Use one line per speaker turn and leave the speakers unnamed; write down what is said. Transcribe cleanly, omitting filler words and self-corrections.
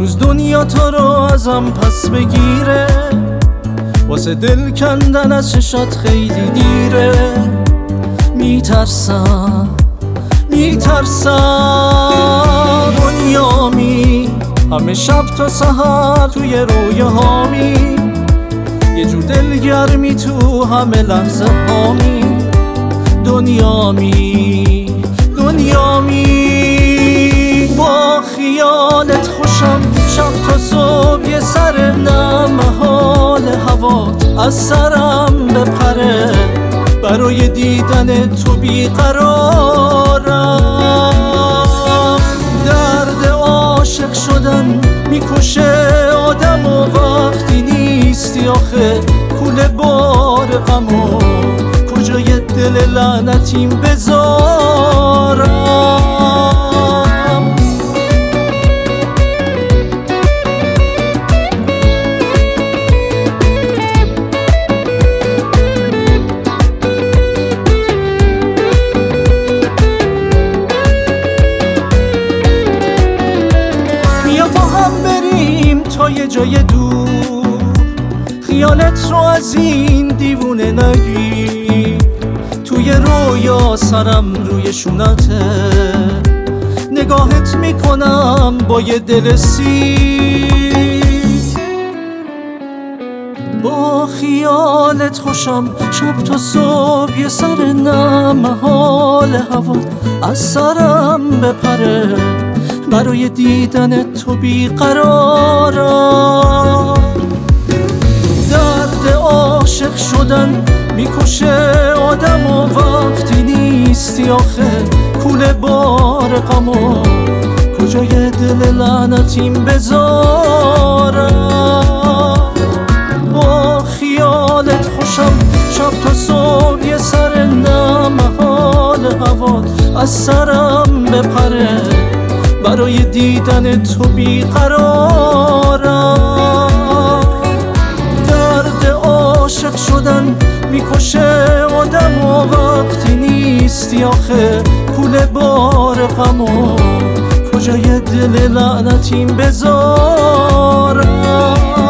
روز دنیا تو رو ازم پس بگیره، واسه دل کندن از چشات خیلی دیره. میترسم دنیامی، همه شب تا سحر توی رویاهامی، یه جور دلگرمی تو همه لحظه هامی. دنیامی با خیالت خوشم، شب تا صبح یه سر نمحال هوات از سرم بپره، برای دیدن تو بیقرارم. درد عاشق شدن میکشه آدم و وقتی نیستی آخه کوله بار غمو کجای دل لعنتیم بذارم. تا یه جای دور خیالت رو از این دیوونه نگیر، توی رویا سرم روی شونته، نگاهت میکنم با یه دل سیر. با خیالت خوشم شب تا صبح یه سر نمحال هوا از سرم بپره، برای دیدن تو بیقرارم. درد عاشق شدن میکشه آدم و وقتی نیستی آخه کوله بار غمو کجای دل لعنتیم بذارم. با خیالت خوشم شب تا صبح یه سر نمحال هوات از سرم بپره، برای دیدن تو بیقرارم. درد عاشق شدن میکشه آدم و وقتی نیستی آخه کوله بار غمو کجای دل لعنتیم بذارم.